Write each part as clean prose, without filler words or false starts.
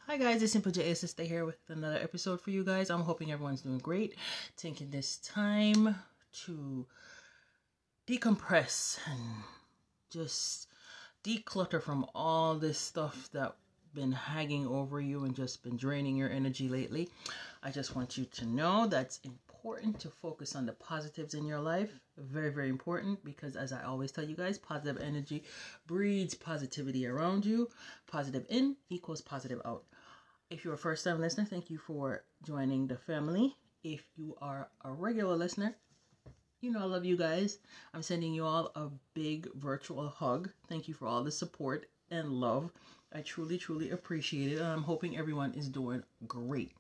Hi guys, it's Simple J Sister here with another episode for you guys. I'm hoping everyone's doing great. Taking this time to decompress and just declutter from all this stuff that been hanging over you and just been draining your energy lately. I just want you to know that's important to focus on the positives in your life. Very, very important, because as I always tell you guys, positive energy breeds positivity around you. Positive in equals positive out. If you're a first time listener, thank you for joining the family. If you are a regular listener, you know I love you guys. I'm sending you all a big virtual hug. Thank you for all the support and love. I truly, truly appreciate it. And I'm hoping everyone is doing great.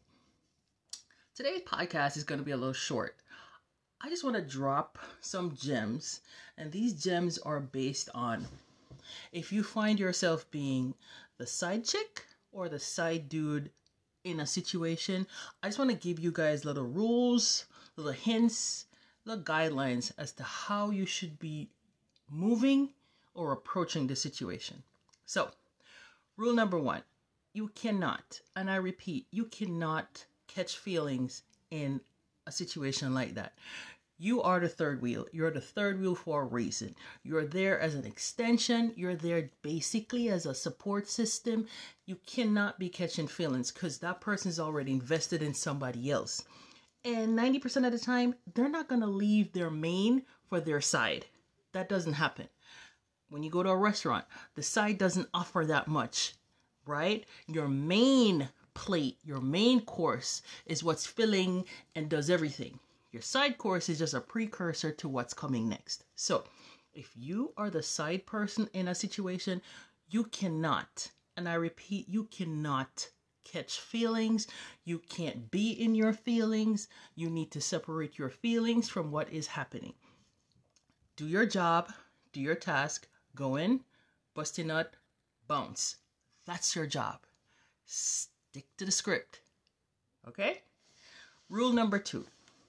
Today's podcast is going to be a little short. I just want to drop some gems. And these gems are based on if you find yourself being the side chick or the side dude in a situation. I just want to give you guys little rules, little hints, little guidelines as to how you should be moving or approaching the situation. So, rule number 1, you cannot, and I repeat, you cannot catch feelings in a situation like that. You are the third wheel. You're the third wheel for a reason. You're there as an extension. You're there basically as a support system. You cannot be catching feelings because that person's already invested in somebody else. And 90% of the time, they're not going to leave their main for their side. That doesn't happen. When you go to a restaurant, the side doesn't offer that much, right? Your main plate, your main course is what's filling and does everything. Your side course is just a precursor to what's coming next. So if you are the side person in a situation, you cannot, and I repeat, you cannot catch feelings. You can't be in your feelings. You need to separate your feelings from what is happening. Do your job, do your task, go in, bust a nut, bounce. That's your job. Stick to the script. Okay? Rule number 2.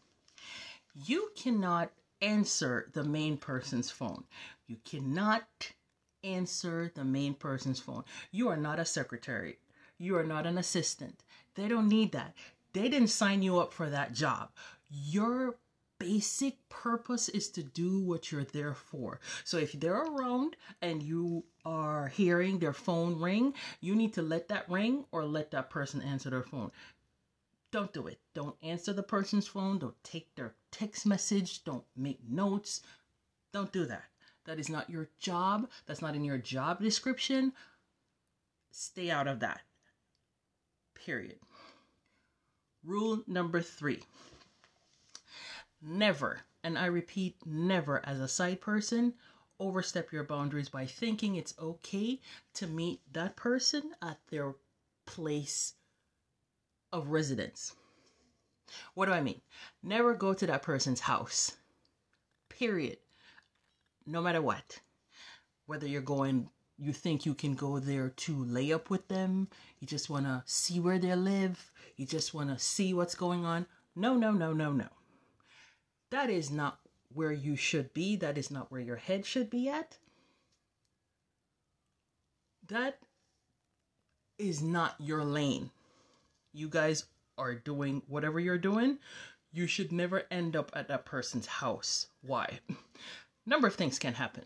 You cannot answer the main person's phone. You cannot answer the main person's phone. You are not a secretary. You are not an assistant. They don't need that. They didn't sign you up for that job. Your basic purpose is to do what you're there for. So if they're around and you are hearing their phone ring, you need to let that ring or let that person answer their phone. Don't do it. Don't answer the person's phone. Don't take their text message. Don't make notes. Don't do that. That is not your job. That's not in your job description. Stay out of that. Period. Rule number 3. Never, and I repeat, never as a side person, overstep your boundaries by thinking it's okay to meet that person at their place of residence. What do I mean? Never go to that person's house. Period. No matter what. Whether you think you can go there to lay up with them, you just want to see where they live, you just want to see what's going on. No. That is not where you should be. That is not where your head should be at. That is not your lane. You guys are doing whatever you're doing. You should never end up at that person's house. Why? Number of things can happen.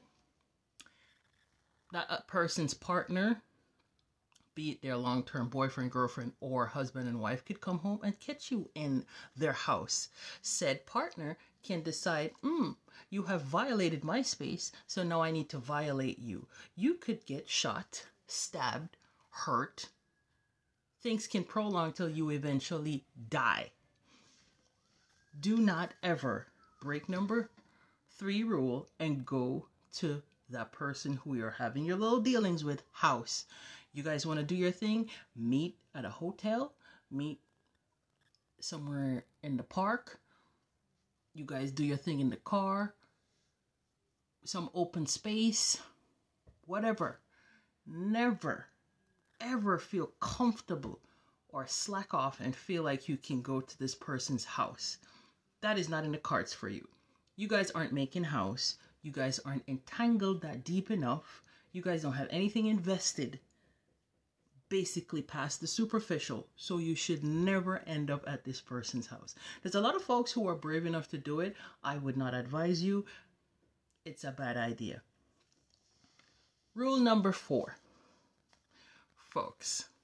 That person's partner, be it their long-term boyfriend, girlfriend, or husband and wife, could come home and catch you in their house. Said partner can decide, you have violated my space, so now I need to violate you. You could get shot, stabbed, hurt. Things can prolong till you eventually die. Do not ever break number 3 rule and go to that person who you're having your little dealings with house. You guys want to do your thing? Meet at a hotel. Meet somewhere in the park. You guys do your thing in the car. Some open space. Whatever. Never ever feel comfortable or slack off and feel like you can go to this person's house. That is not in the cards for you. You guys aren't making house. You guys aren't entangled that deep enough. You guys don't have anything invested basically past the superficial. So you should never end up at this person's house. There's a lot of folks who are brave enough to do it. I would not advise you. It's a bad idea. Rule number 4. Folks,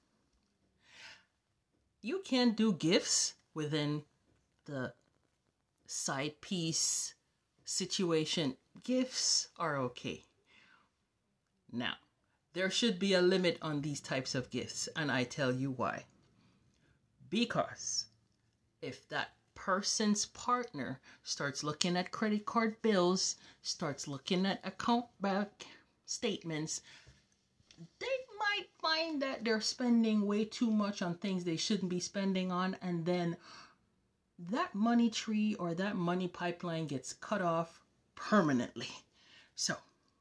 you can do gifts within the side piece situation. Gifts are okay. Now, there should be a limit on these types of gifts, and I tell you why. Because if that person's partner starts looking at credit card bills, starts looking at account back statements, they might find that they're spending way too much on things they shouldn't be spending on, and then that money tree or that money pipeline gets cut off permanently. So,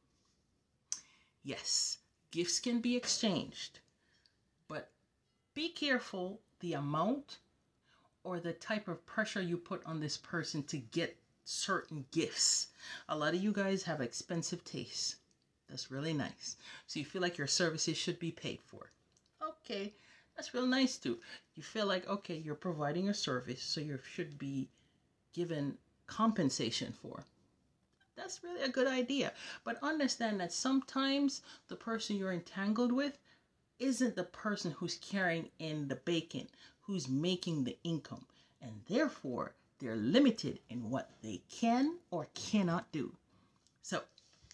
yes, gifts can be exchanged, but be careful the amount or the type of pressure you put on this person to get certain gifts. A lot of you guys have expensive tastes. That's really nice. So you feel like your services should be paid for. Okay, that's real nice too. You feel like, okay, you're providing a service, so you should be given compensation for. That's really a good idea. But understand that sometimes the person you're entangled with isn't the person who's carrying in the bacon, who's making the income. And therefore, they're limited in what they can or cannot do. So,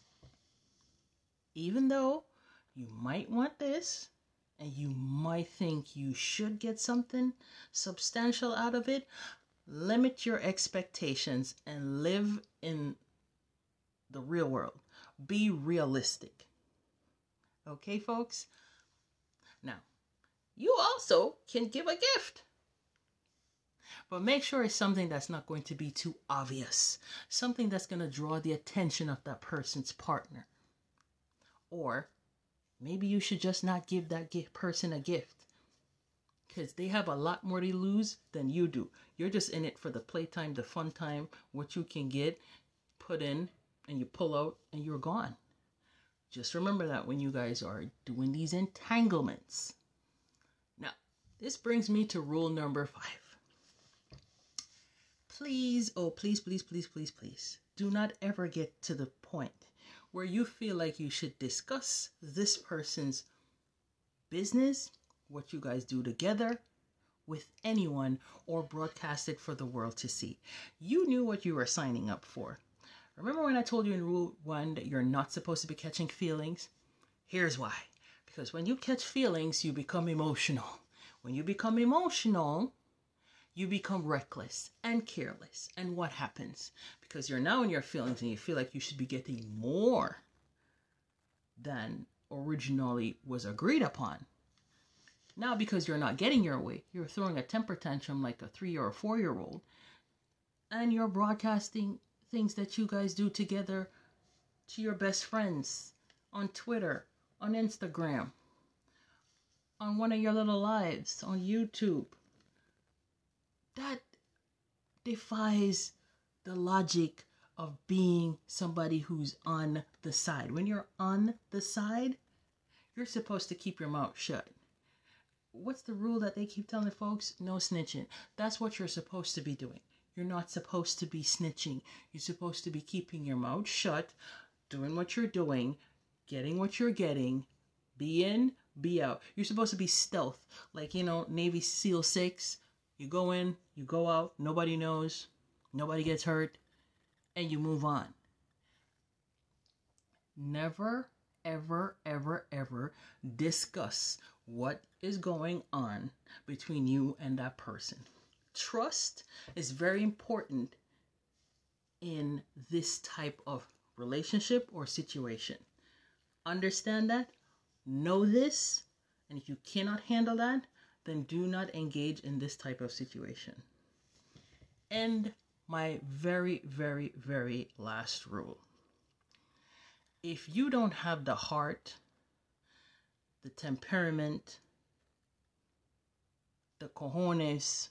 even though you might want this, and you might think you should get something substantial out of it, limit your expectations and live in the real world. Be realistic. Okay, folks? Now, you also can give a gift. But make sure it's something that's not going to be too obvious. Something that's going to draw the attention of that person's partner. Or maybe you should just not give that person a gift. Because they have a lot more to lose than you do. You're just in it for the playtime, the fun time, what you can get, put in, and you pull out, and you're gone. Just remember that when you guys are doing these entanglements. Now, this brings me to rule number 5. Please, oh, please, please, please, please, please, do not ever get to the point where you feel like you should discuss this person's business, what you guys do together, with anyone, or broadcast it for the world to see. You knew what you were signing up for. Remember when I told you in Rule 1 that you're not supposed to be catching feelings? Here's why. Because when you catch feelings, you become emotional. When you become emotional, you become reckless and careless. And what happens? Because you're now in your feelings and you feel like you should be getting more than originally was agreed upon. Now, because you're not getting your way, you're throwing a temper tantrum like a 3 or a 4-year-old, and you're broadcasting things that you guys do together to your best friends on Twitter, on Instagram, on one of your little lives, on YouTube. That defies the logic of being somebody who's on the side. When you're on the side, you're supposed to keep your mouth shut. What's the rule that they keep telling folks? No snitching. That's what you're supposed to be doing. You're not supposed to be snitching. You're supposed to be keeping your mouth shut, doing what you're doing, getting what you're getting, be in, be out. You're supposed to be stealth. Like, Navy SEAL 6. You go in, you go out, nobody knows, nobody gets hurt, and you move on. Never, ever, ever, ever discuss what is going on between you and that person. Trust is very important in this type of relationship or situation. Understand that, know this, and if you cannot handle that, then do not engage in this type of situation. And my very, very, very last rule. If you don't have the heart, the temperament, the cojones,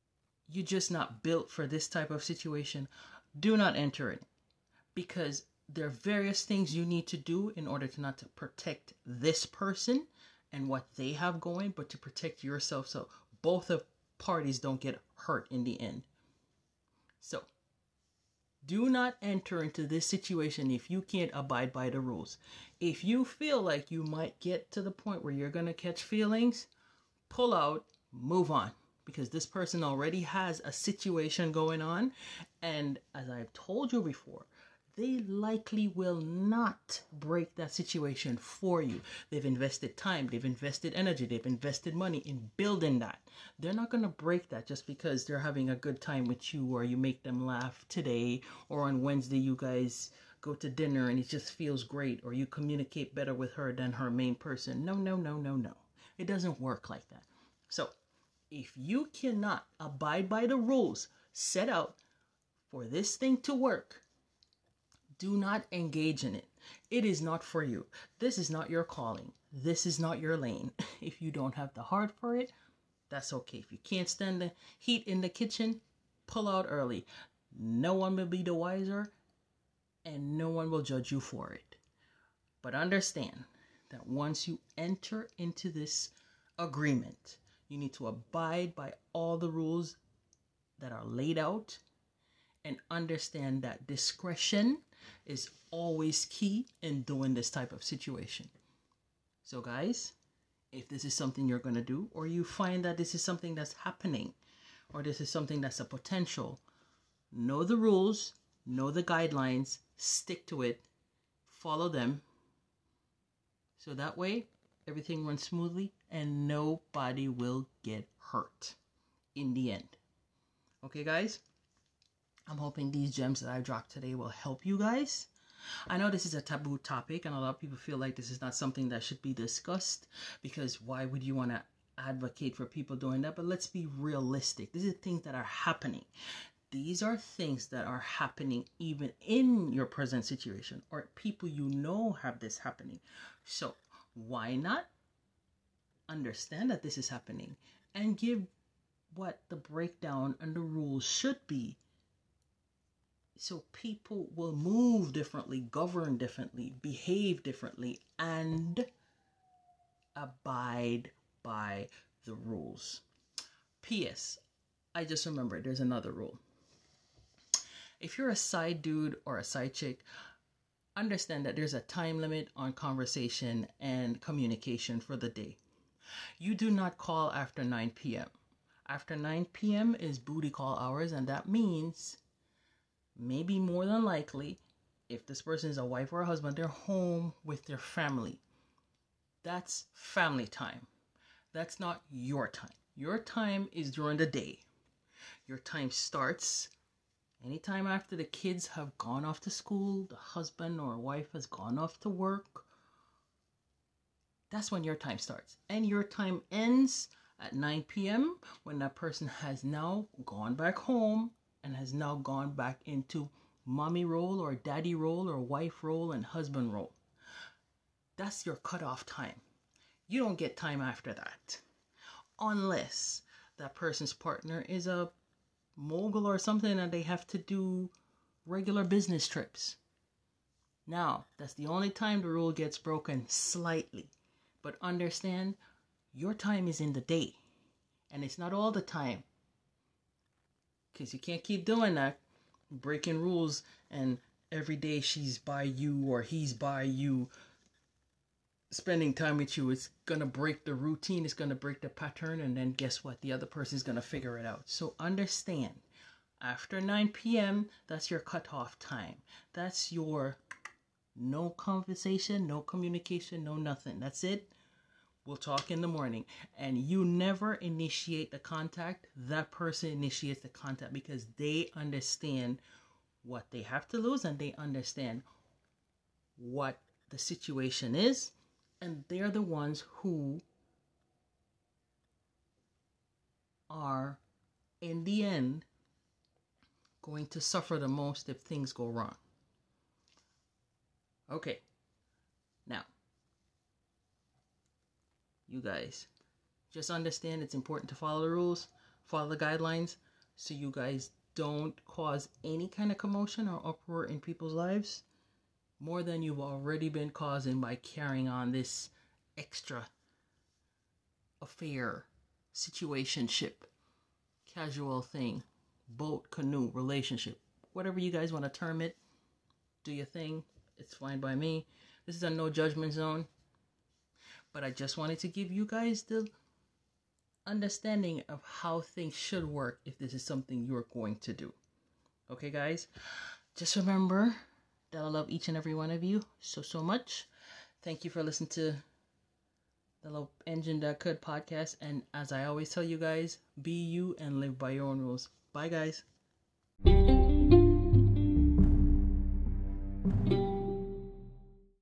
you're just not built for this type of situation, do not enter it. Because there are various things you need to do in order to not to protect this person and what they have going, but to protect yourself so both of parties don't get hurt in the end. So do not enter into this situation if you can't abide by the rules. If you feel like you might get to the point where you're going to catch feelings, pull out, move on. Because this person already has a situation going on. And as I've told you before, they likely will not break that situation for you. They've invested time, they've invested energy, they've invested money in building that. They're not going to break that just because they're having a good time with you, or you make them laugh today, or on Wednesday you guys go to dinner and it just feels great, or you communicate better with her than her main person. No, no, no, no, no. It doesn't work like that. So if you cannot abide by the rules set out for this thing to work, do not engage in it. It is not for you. This is not your calling. This is not your lane. If you don't have the heart for it, that's okay. If you can't stand the heat in the kitchen, pull out early. No one will be the wiser, and no one will judge you for it. But understand that once you enter into this agreement, you need to abide by all the rules that are laid out, and understand that discretion is always key in doing this type of situation. So guys, if this is something you're going to do, or you find that this is something that's happening, or this is something that's a potential, know the rules, know the guidelines, stick to it, follow them, so that way everything runs smoothly and nobody will get hurt in the end. Okay guys, I'm hoping these gems that I've dropped today will help you guys. I know this is a taboo topic and a lot of people feel like this is not something that should be discussed, because why would you want to advocate for people doing that? But let's be realistic. These are things that are happening. These are things that are happening even in your present situation, or people you know have this happening. So why not understand that this is happening and give what the breakdown and the rules should be, so people will move differently, govern differently, behave differently, and abide by the rules. P.S. I just remembered there's another rule. If you're a side dude or a side chick, understand that there's a time limit on conversation and communication for the day. You do not call after 9 p.m. After 9 p.m. is booty call hours, and that means maybe more than likely, if this person is a wife or a husband, they're home with their family. That's family time. That's not your time. Your time is during the day. Your time starts anytime after the kids have gone off to school, the husband or wife has gone off to work. That's when your time starts. And your time ends at 9 p.m. when that person has now gone back home and has now gone back into mommy role or daddy role or wife role and husband role. That's your cutoff time. You don't get time after that. Unless that person's partner is a mogul or something and they have to do regular business trips. Now, that's the only time the rule gets broken slightly. But understand, your time is in the day. And it's not all the time. Because you can't keep doing that, breaking rules, and every day she's by you or he's by you, spending time with you. It's going to break the routine, it's going to break the pattern, and then guess what? The other person's going to figure it out. So understand, after 9 p.m., that's your cutoff time. That's your no conversation, no communication, no nothing. That's it. We'll talk in the morning. And you never initiate the contact. That person initiates the contact because they understand what they have to lose and they understand what the situation is. And they're the ones who are, in the end, going to suffer the most if things go wrong. Okay. Now, you guys, just understand it's important to follow the rules, follow the guidelines, so you guys don't cause any kind of commotion or uproar in people's lives. more than you've already been causing by carrying on this extra affair, situationship, casual thing, boat, canoe, relationship, whatever you guys want to term it. Do your thing. It's fine by me. This is a no judgment zone. But I just wanted to give you guys the understanding of how things should work if this is something you're going to do. Okay, guys? Just remember that I love each and every one of you so much. Thank you for listening to the Love Engine That Could podcast. And as I always tell you guys, be you and live by your own rules. Bye, guys.